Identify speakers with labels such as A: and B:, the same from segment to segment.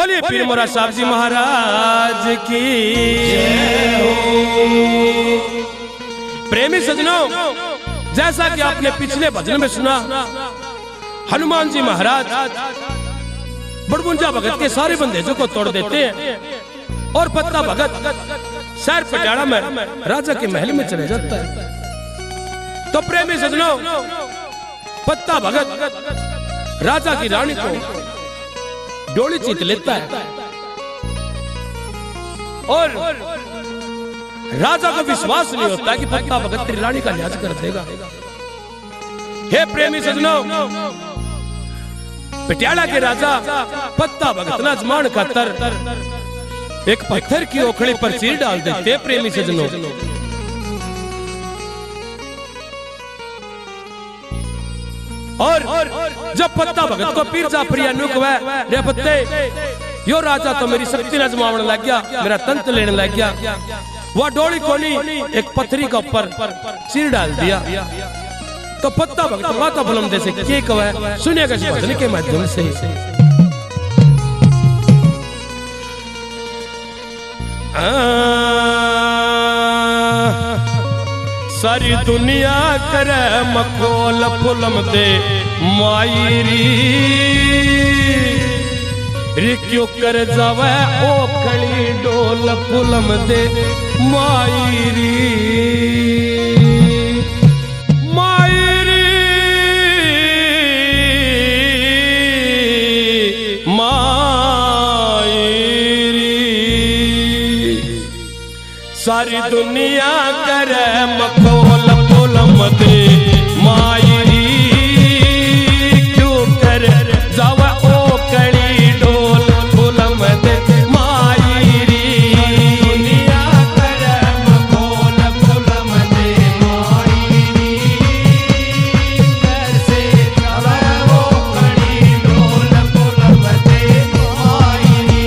A: बोलिए पीर मोरा साहब जी महाराज की प्रेमी सजनों, जैसा कि आपने पिछले भजन में सुना, हनुमान जी महाराज बड़बुंजा भगत के सारे बंदेजों को तोड़ देते हैं और पत्ता भगत शहर पटियाला में राजा के महल में चले जाता है। तो प्रेमी सजनों, पत्ता भगत राजा की रानी को डोली जीत लेता है और राजा को विश्वास नहीं होता कि पत्ता भगत तेरी रानी का लिहाज कर देगा। हे प्रेमी सजनों, पटियाला के राजा पत्ता भगत ना जमान खातर एक पत्थर की ओखली पर चीर डाल देते। प्रेमी सजनों, और जब पत्ता भगत को पीर जाफरिया रे पत्ते यो राजा तो मेरी शक्ति न जमावने लग गया, मेरा तंत्र लेने लग गया। वह डोली कोनी एक पत्थरी का ऊपर सिर डाल दिया। तो पत्ता भगत माता फलम जैसे के कहे सुनिएगा इस भजन के माध्यम से। सारी दुनिया करे मखोल फुलम दे मायरी रे क्यों कर जावे ओखली डोल फुलम दे मायरी मायरी मायरी सारी दुनिया करे मखोल फुलम दे मायरी क्यों कर जावा ओखली डोल फुलम दे मायरी दुनिया करे मखोल फुलम दे मायरी कैसे जावा ओखली डोल फुलम दे मायरी।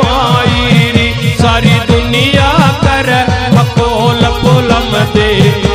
A: सारी दुनिया कर मखोल फुलम दे